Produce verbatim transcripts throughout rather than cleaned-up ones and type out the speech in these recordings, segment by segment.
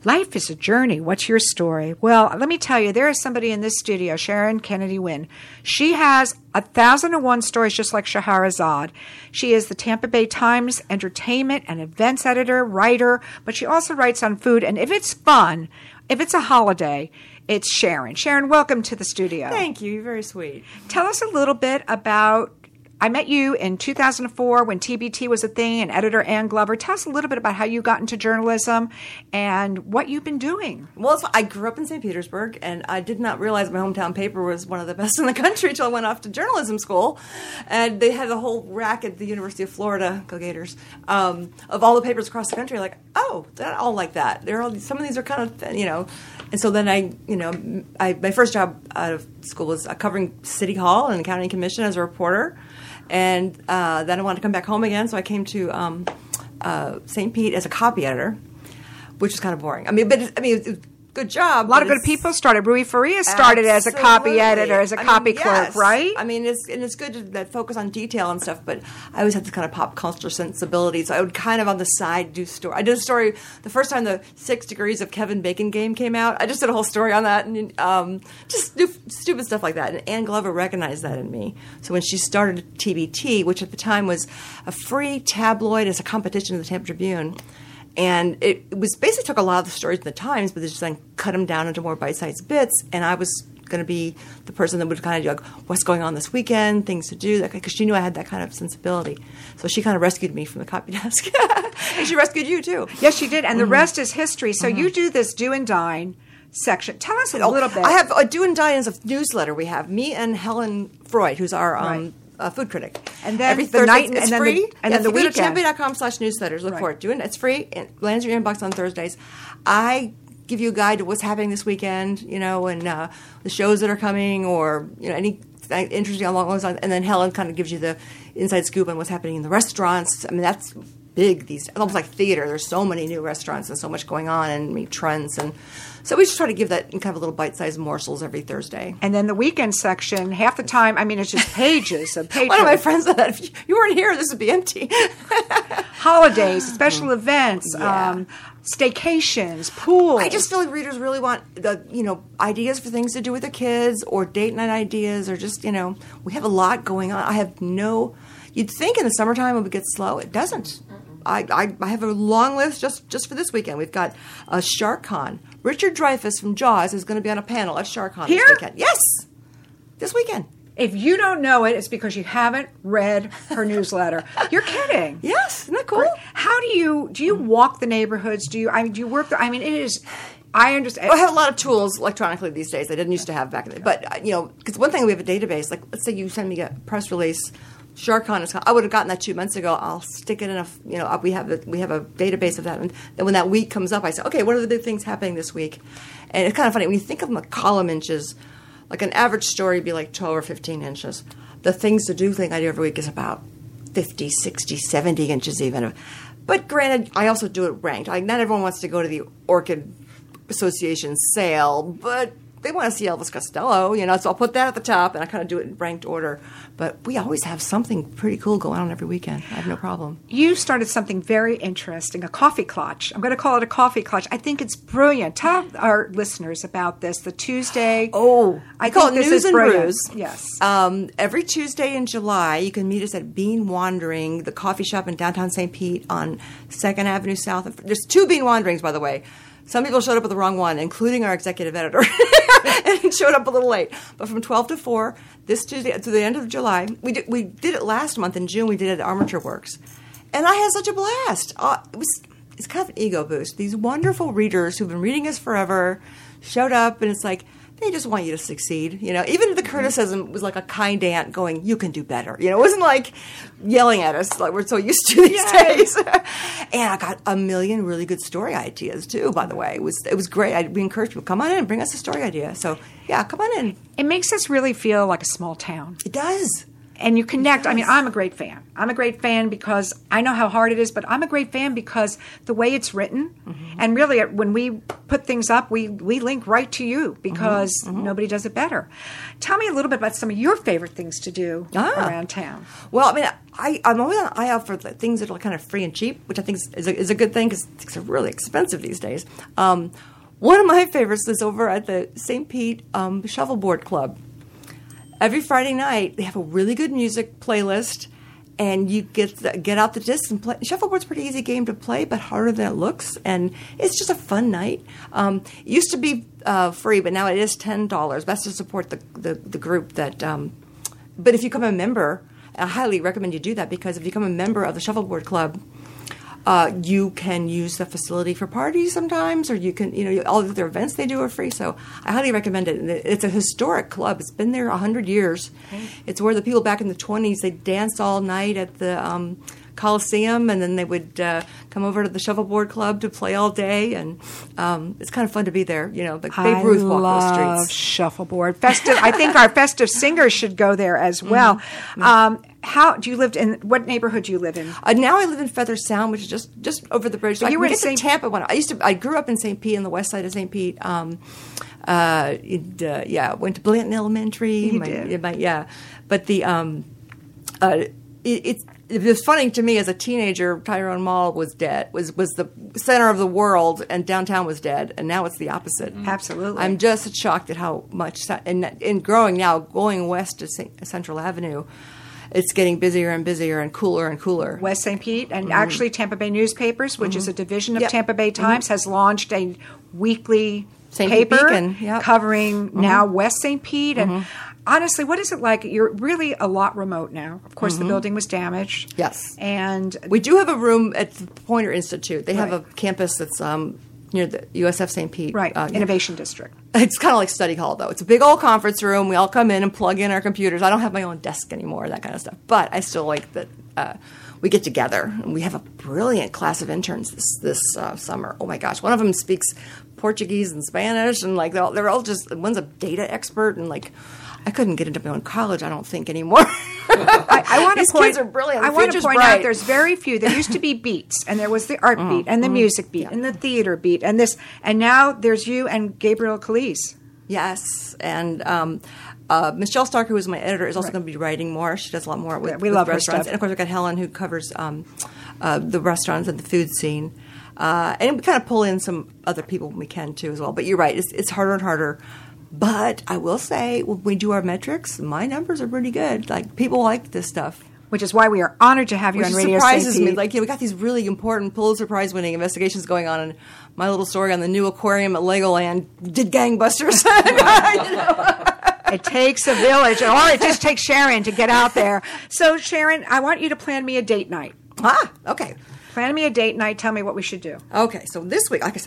Life is a journey. What's your story? Well, let me tell you, there is somebody in this studio, Sharon Kennedy Wynn. She has a thousand and one stories just like Scheherazade. She is the Tampa Bay Times entertainment and events editor, writer, but she also writes on food. And if it's fun, if it's a holiday, it's Sharon. Sharon, welcome to the studio. Thank you. You're very sweet. Tell us a little bit about, I met you in two thousand four when T B T was a thing, and editor Ann Glover. Tell us a little bit about how you got into journalism and what you've been doing. Well, I grew up in Saint Petersburg, and I did not realize my hometown paper was one of the best in the country until I went off to journalism school. And they had the whole rack at the University of Florida, go Gators, um, of all the papers across the country. Like, oh, they're not all like that. They're all, some of these are kind of, you know. And so then I, you know, I, my first job out of school was covering City Hall and the County Commission as a reporter. And uh, then I wanted to come back home again, so I came to um, uh, Saint Pete as a copy editor, which was kind of boring. I mean, but I mean, it was a good job. A lot of good people started. Rui Faria started as a copy editor, as a I copy mean, clerk, yes. right? I mean, it's and it's good to that focus on detail and stuff, but I always had this kind of pop culture sensibility, so I would kind of on the side do story. I did a story the first time the Six Degrees of Kevin Bacon game came out. I just did a whole story on that, and um, just do stupid stuff like that. And Ann Glover recognized that in me. So when she started T B T, which at the time was a free tabloid as a competition to the Tampa Tribune. And it, it was basically took a lot of the stories in the Times, but they just then cut them down into more bite-sized bits. And I was going to be the person that would kind of do like, what's going on this weekend, things to do, because she knew I had that kind of sensibility. So she kind of rescued me from the copy desk. And she rescued you, too. Yes, she did. And Mm-hmm. the rest is history. So Mm-hmm. you do this do and dine section. Tell us a Oh, little bit. I have a do and dine as a newsletter we have. Me and Helen Freud, who's our um, Right. uh, food critic. And then Every the Thursday, night- it's and then free. the- and yeah, then the if you go weekend. to tampa.com slash newsletters. Look Right. for it. Do it. It's free. It lands in your inbox on Thursdays. I give you a guide to what's happening this weekend, you know, and uh, the shows that are coming, or you know, any interesting along those lines. And then Helen kind of gives you the inside scoop on what's happening in the restaurants. I mean, that's big these days. Almost like theater. There's so many new restaurants and so much going on, and I mean, trends. And so we just try to give that in kind of little bite-sized morsels every Thursday. And then the weekend section, half the time, I mean, it's just pages of pages. One of my friends said that if you weren't here, this would be empty. Holidays, special events, Yeah. um, staycations, pools. I just feel like readers really want the you know ideas for things to do with their kids, or date night ideas, or just you know we have a lot going on. I have no. You'd think in the summertime it would get slow. It doesn't. I, I, I have a long list just, just for this weekend. We've got a Shark Con. Richard Dreyfuss from Jaws is going to be on a panel at Shark Con Here? this weekend. Yes, this weekend. If you don't know it, it's because you haven't read her newsletter. You're kidding. Yes, isn't that cool? How do you do? You walk the neighborhoods? Do you? I mean, do you work? The, I mean, it is. I understand. Well, I have a lot of tools electronically these days. I didn't used to have back in the day. But, uh, you know, because one thing, we have a database. Like, let's say you send me a press release, SharkCon is, I would have gotten that two months ago. I'll stick it in a, you know, we have a, we have a database of that. And then when that week comes up, I say, okay, what are the big things happening this week? And it's kind of funny. When you think of them, like column inches, like an average story would be like twelve or fifteen inches. The things to do thing I do every week is about fifty, sixty, seventy inches even. But granted, I also do it ranked. Like, not everyone wants to go to the Orchid Association sale, but they want to see Elvis Costello, you know, so I'll put that at the top, and I kind of do it in ranked order. But we always have something pretty cool going on every weekend. I have no problem. You started something very interesting, a coffee clutch. I'm going to call it a coffee clutch. I think it's brilliant. Tell our listeners about this. The Tuesday. Oh, I I call it think this News is and brilliant. Brews. Yes. Um, every Tuesday in July, you can meet us at Bean Wandering, the coffee shop in downtown Saint Pete on second Avenue South. There's two Bean Wanderings, by the way. Some people showed up at the wrong one, including our executive editor, and showed up a little late. But from twelve to four, this Tuesday to the end of July, we did, we did it last month in June. We did it at Armature Works, and I had such a blast. Uh, it was it's kind of an ego boost. These wonderful readers who've been reading us forever showed up, and it's like they just want you to succeed. You know, even the criticism was like a kind aunt going, "You can do better." You know, it wasn't like yelling at us like we're so used to these Yes. days. And I got a million really good story ideas too. By the way, it was it was great. I, we encourage people, come on in and bring us a story idea. So yeah, come on in. It makes us really feel like a small town. It does. And you connect. I mean, does. I'm a great fan. I'm a great fan because I know how hard it is, but I'm a great fan because the way it's written, Mm-hmm. and really when we put put things up, we, we link right to you because mm-hmm. Mm-hmm. nobody does it better. Tell me a little bit about some of your favorite things to do ah. around town. Well, I mean, I, I'm always on the eye out for the things that are kind of free and cheap, which I think is a, is a good thing because things are really expensive these days. Um, one of my favorites is over at the Saint Pete um, Shuffleboard Club. Every Friday night, they have a really good music playlist, and you get the, get out the discs and play. Shuffleboard's a pretty easy game to play, but harder than it looks, and it's just a fun night. Um, it used to be uh, free, but now it is ten dollars. Best to support the, the, the group that. Um, but if you become a member, I highly recommend you do that because if you become a member of the Shuffleboard Club, Uh, you can use the facility for parties sometimes, or you can, you know, all of their events they do are free. So I highly recommend it. And it's a historic club. It's been there a hundred years. Okay. It's where the people back in the twenties, they danced all night at the um, Coliseum, and then they would uh, come over to the Shuffleboard Club to play all day. And um, it's kind of fun to be there. You know, the Babe Ruth walk those streets. I love Shuffleboard. Festive. I think our festive singers should go there as well. Mm-hmm. Um, How do you live in? What neighborhood do you live in? Uh, now I live in Feather Sound, which is just, just over the bridge. So you I were in get Saint to Tampa when I, I used to. I grew up in Saint Pete, on the west side of Saint Pete. Um, uh, it, uh, yeah, went to Blanton Elementary. You my, did. My, yeah, but the um, uh, it, it's. It was funny to me as a teenager. Tyrone Mall was dead. Was was the center of the world, and downtown was dead. And now it's the opposite. Mm. Absolutely. I'm just shocked at how much. And in growing now, going west to Saint, Central Avenue, it's getting busier and busier and cooler and cooler. West Saint Pete, and mm-hmm. actually Tampa Bay Newspapers, which mm-hmm. is a division of yep. Tampa Bay Times, mm-hmm. has launched a weekly Saint paper Beacon, yep. covering mm-hmm. now West Saint Pete. And mm-hmm. honestly, what is it like? You're really a lot remote now. Of course, mm-hmm. the building was damaged. Yes. And we do have a room at the Poynter Institute. They right. have a campus that's um, near the U S F Saint Pete. Right, uh, Innovation District. It's kind of like study hall, though. It's a big old conference room. We all come in and plug in our computers. I don't have my own desk anymore, that kind of stuff. But I still like that uh, we get together. And we have a brilliant class of interns this this uh, summer. Oh, my gosh. One of them speaks Portuguese and Spanish. And, like, they're all, they're all just – one's a data expert. And, like, I couldn't get into my own college, I don't think, anymore. I, I want to These point, kids are brilliant. The I want to point bright. out there's very few. There used to be beats, and there was the art mm-hmm. beat, and the mm-hmm. music beat, yeah. and the theater beat, and this, and now there's you and Gabriel Calise. Yes, and um, uh, Michelle Stark, who is my editor, is also right. going to be writing more. She does a lot more with, yeah, we with love restaurants. Her stuff. And, of course, we've got Helen, who covers um, uh, the restaurants and the food scene. Uh, and we kind of pull in some other people when we can, too, as well. But you're right. It's, it's harder and harder. But I will say, when we do our metrics, my numbers are pretty good. Like, people like this stuff. Which is why we are honored to have you Which on Radio surprises Saint me. Pete. Like, you know, we got these really important Pulitzer Prize-winning investigations going on, and my little story on the new aquarium at Legoland did gangbusters. You know? It takes a village, or it just takes Sharon to get out there. So, Sharon, I want you to plan me a date night. Ah, okay. Plan me a date night. Tell me what we should do. Okay, so this week, like I said,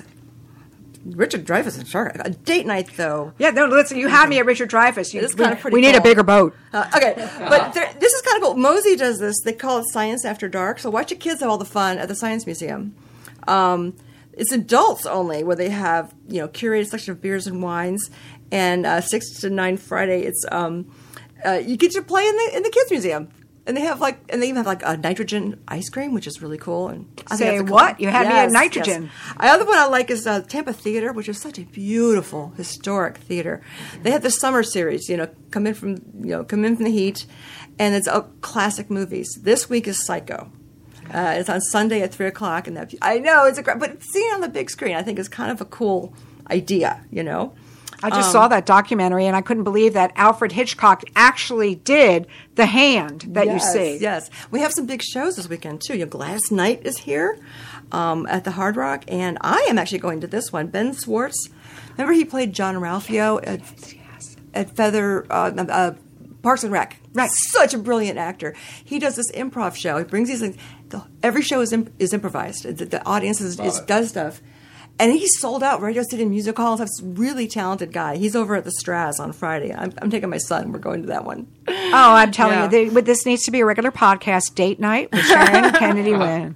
Richard Dreyfuss and Shark. A date night, though. Yeah, no, listen, you had me at Richard Dreyfuss. You, it's kind of pretty we cool. need a bigger boat. Uh, okay, but there, this is kind of cool. Mosey does this. They call it Science After Dark. So watch your kids have all the fun at the Science Museum. Um, it's adults only, where they have, you know, curated selection of beers and wines. And uh, six to nine Friday, it's um, uh, you get to play in the in the kids museum. And they have like, and they even have like a nitrogen ice cream, which is really cool. And I Say think that's a what? cool. You had yes, me at nitrogen. Yes. The other one I like is uh, Tampa Theater, which is such a beautiful historic theater. They have the summer series, you know, come in from you know come in from the heat, and it's uh, classic movies. This week is Psycho. Uh, it's on Sunday at three o'clock, and that I know it's a great, but seeing it on the big screen, I think is kind of a cool idea, you know. I just um, saw that documentary, and I couldn't believe that Alfred Hitchcock actually did The Hand that yes, you see. Yes, we have some big shows this weekend, too. You know, Gladys Knight is here um, at the Hard Rock, and I am actually going to this one. Ben Schwartz, remember he played John Ralphio at, yes. at Feather uh, uh, Parks and Rec. Right. Such a brilliant actor. He does this improv show. He brings these things. The, every show is, imp- is improvised. The, the audience is, is, does stuff. And he's sold out Radio City Music Hall. He's a really talented guy. He's over at the Straz on Friday. I'm, I'm taking my son. We're going to that one. Oh, I'm telling yeah. you, they, this needs to be a regular podcast, Date Night with Sharon Kennedy Wynn.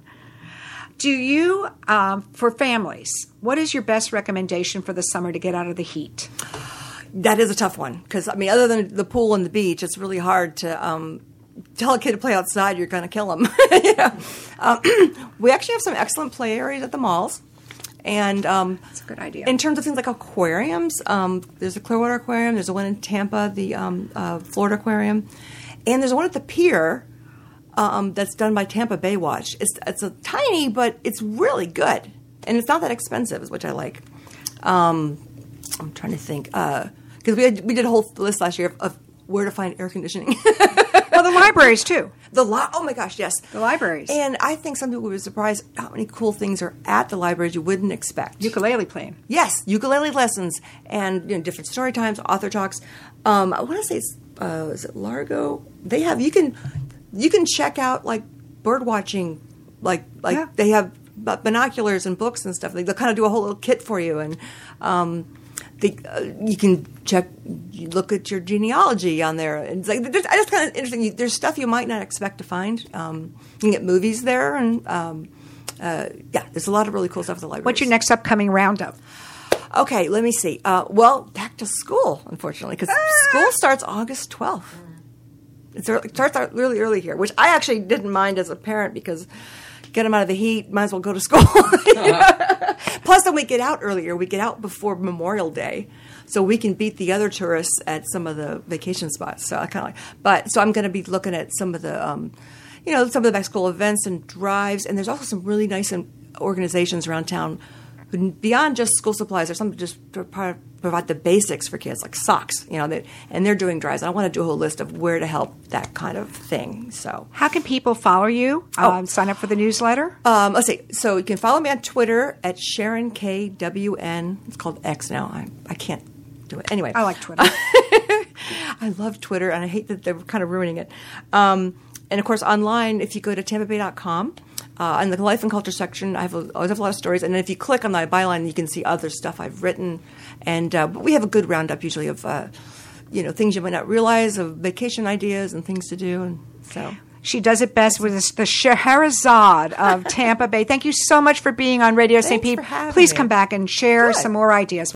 Do you, um, for families, what is your best recommendation for the summer to get out of the heat? That is a tough one. Because, I mean, other than the pool and the beach, it's really hard to um, tell a kid to play outside. You're going to kill him. you know? um, we actually have some excellent play areas at the malls. And um, That's a good idea. In terms of things like aquariums, um, there's a Clearwater Aquarium. There's a one in Tampa, the um, uh, Florida Aquarium, and there's one at the pier um, that's done by Tampa Bay Watch. It's it's a tiny, but it's really good, and it's not that expensive, which I like. Um, I'm trying to think because uh, we had, we did a whole list last year of, of where to find air conditioning. Well, the libraries too. The li- oh my gosh, yes, The libraries. And I think some people would be surprised how many cool things are at the libraries you wouldn't expect. Ukulele playing. Yes, ukulele lessons and you know, different story times, author talks. Um, I want to say it's uh, is it Largo? They have you can you can check out like bird watching, like like Yeah. they have binoculars and books and stuff. They, they'll kind of do a whole little kit for you, and um, they, uh, you can check, you look at your genealogy on there. And it's like there's, it's kind of interesting. You, there's stuff you might not expect to find. Um, you can get movies there, and um, uh, yeah, there's a lot of really cool stuff at the library. What's your next upcoming roundup? Okay, let me see. Uh, well, back to school, unfortunately, because school starts August twelfth. It's early, it starts out really early here, which I actually didn't mind as a parent because get them out of the heat, might as well go to school. Plus, then we get out earlier. We get out before Memorial Day, so we can beat the other tourists at some of the vacation spots. So I kind of like, but so I'm going to be looking at some of the, um, you know, some of the back school events and drives, and there's also some really nice organizations around town. Beyond just school supplies, there's some just to provide the basics for kids, like socks, you know, they, and they're doing drives. And I want to do a whole list of where to help that kind of thing. So, How can people follow you? Oh. Um, sign up for the newsletter? um, let's see. So you can follow me on Twitter at Sharon K W N. It's called X now. I I can't do it anyway. I like Twitter. I love Twitter, and I hate that they're kind of ruining it. Um, and of course, online, if you go to tampa bay dot com. Uh, in the life and culture section, I have a, always have a lot of stories, and then if you click on the byline, you can see other stuff I've written. And uh, but we have a good roundup usually of uh, you know things you might not realize, of vacation ideas and things to do. And so She does it best with this, the Scheherazade of Tampa Bay. Thank you so much for being on Radio Saint Thanks Pete. for having Please me. come back and share Good. some more ideas.